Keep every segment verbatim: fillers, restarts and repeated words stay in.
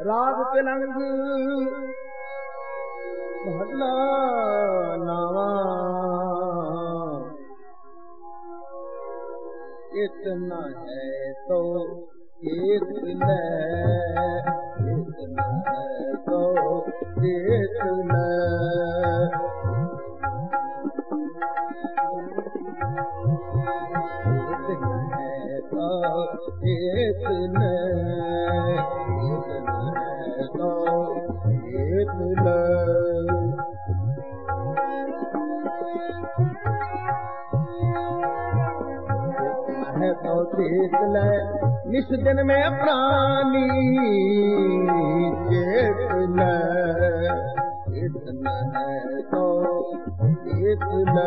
राग तिलंग भला नावा इतना है तो इतना इतना है तो इतना इतना है तो इतना इतना है तो इतना है तो चेतन निस दिन में प्राणी चेतन इतना है तो इतना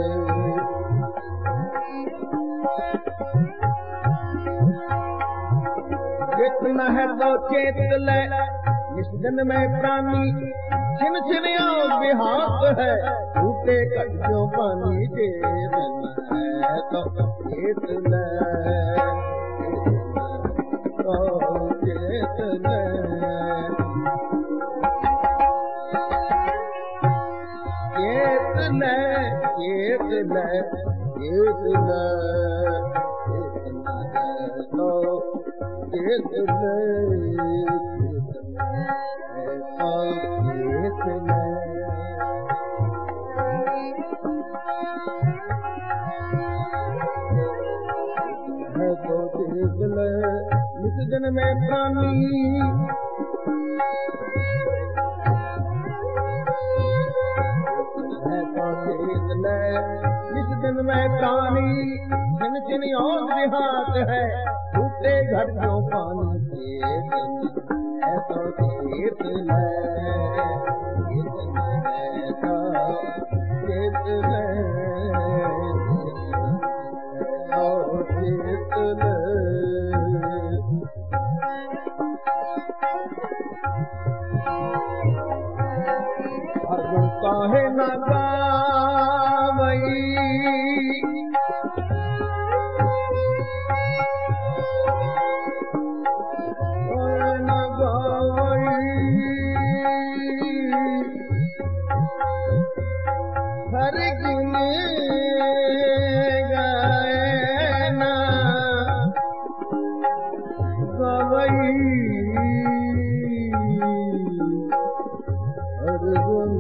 इतना है तो चेतन निस दिन में प्राणी छिन छिन विहात है टूटे कटो पानी चेतन है तो चेतन तो चेतन चेतन चेतन चेतन चेतना है तो चेतन है तो चेतन निस दिन में प्राणी है तो चेतन निस दिन में प्राणी छिन छिन और देहात है टूटे घर जो पानी चेतन है तो चेतन चेतन है तो चेतन और चेतन अर्जुन काहे न गावई न गावई हर गुण गाए ना गवई हर गुण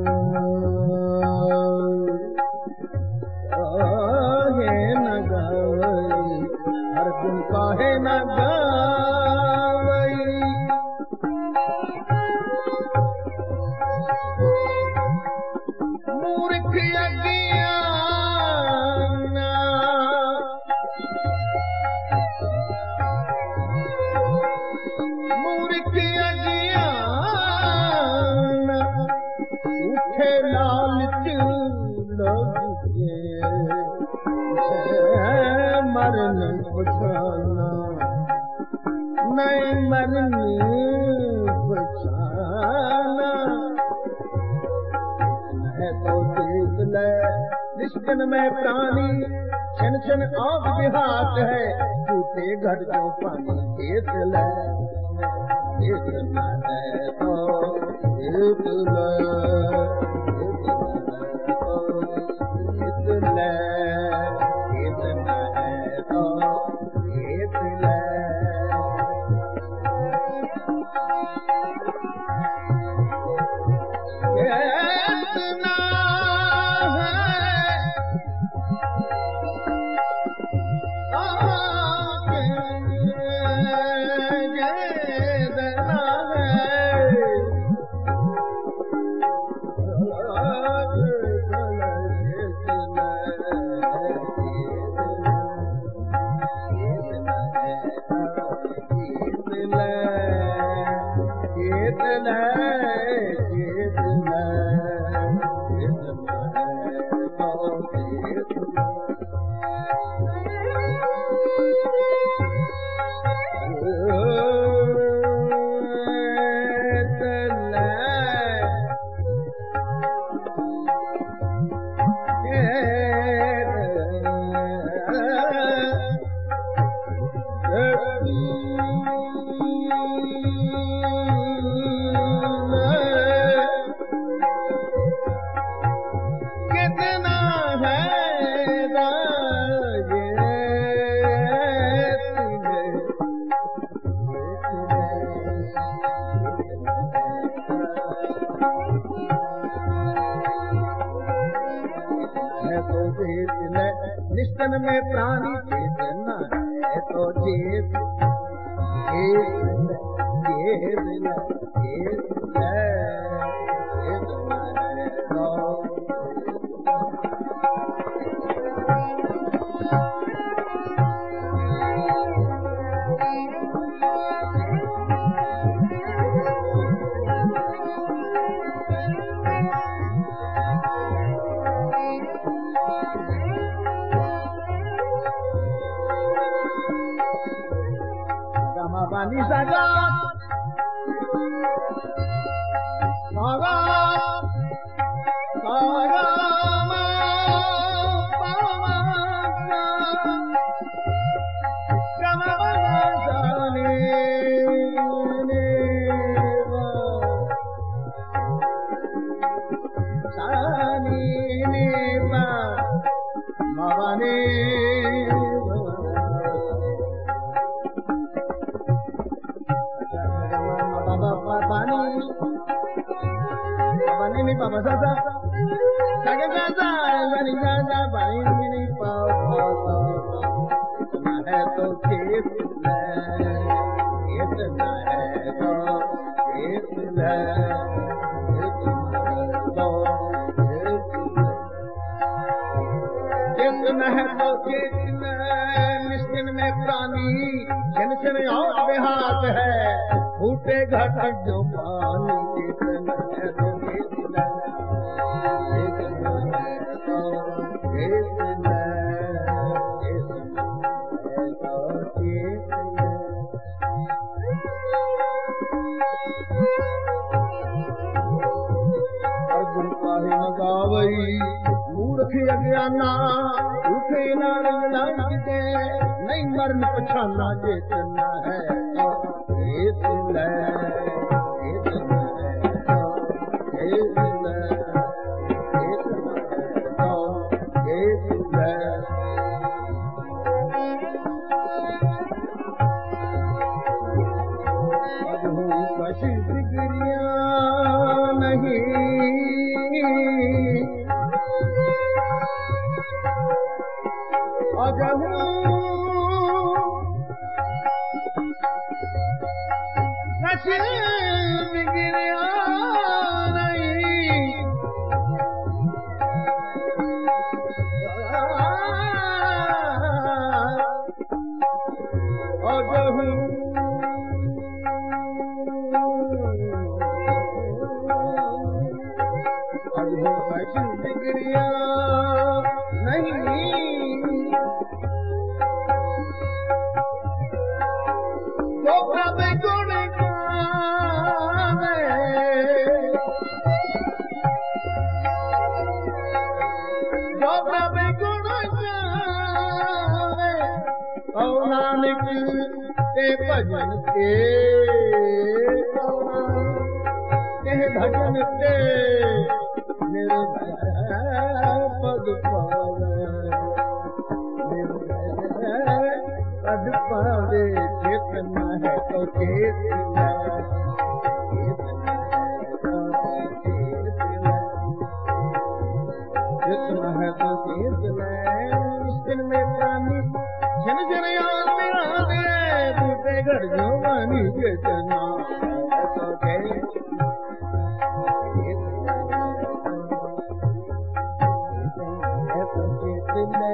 काहे न गावई हर गुण काहे न गावई मूर्ख अज्ञान मूर्ख अज्ञान उठे लालच लगे मरण पछाना नहीं मरण पछाना है तो चेतन निस दिन में प्राणी छिन छिन आँख विहात है टूटे घट जो पानी चेतन चेतन है तो चेतन चेतन चेतन है तो चेतन चेतना निष्ठन में प्राणी चेतना है तो चेत Bani saja, saga, saga, ma, pa, ma, sa, kama, sa, ne, ne, va, sa, ni, ne, va, ma, va, ne. Bani ni papa sasa, saga sasa, bani sasa, bani ni papa sasa. इतना है तो खेत है, इतना है तो खेत है, इतना है तो इतना है तो खेत है, निश्चिन में प्राणी, छिन छिन और बेहात है, फूटे घट जो पानी इतना है तो अर्जुन काहे मगावई मूर्ख अज्ञाना उठे नारंग नाग दे नहीं मरण पछाना चेतना है तो चेतना चेतना चेतना भजन के भजन के मेरे पद पावे पद पावे चेतना है तो चेतना चेतना है तो चेतना दिन में प्राणी झन झन याद में आवे टूटे घर जो वानी चेतना तो चेतना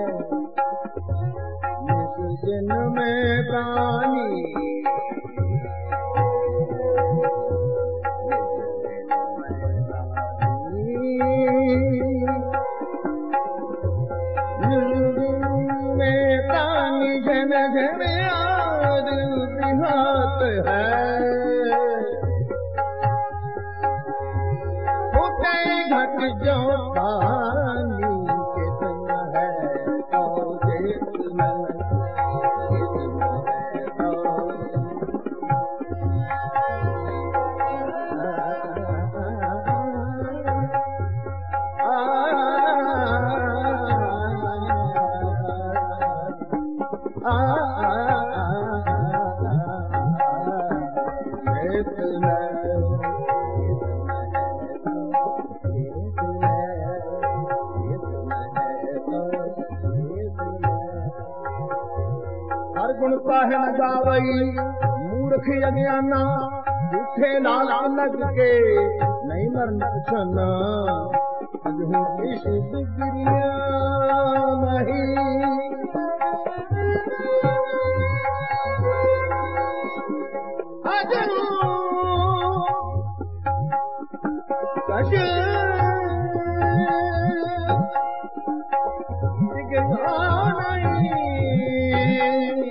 दिन में प्राणी झन झन याद हाथ है होते घट जो पानी कितना है तो जितना पावई मूर्ख अज्ञाना झूठे लालच लग के नहीं मरना छना अजहू किस बिगड़िया नहीं अजहू कश बिगड़ा नहीं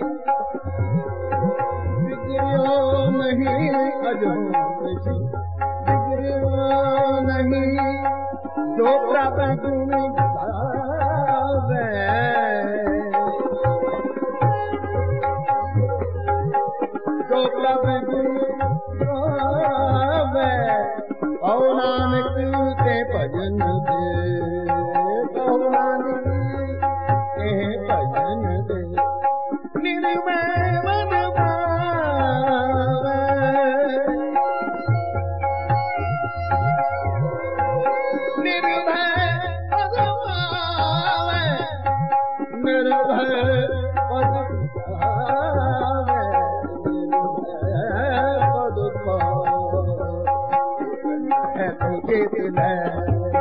बिगड़ो नहीं अजहू बिगड़ो नहीं जो प्रभु गुण गावे जो प्रभु गुण गावे औ नानक के भजन दे औ नानक के भजन दे निर्मय मन भावे निर्भय पद पावे निर्भय पद पावे निर्भय पद पावे है तुझे दिल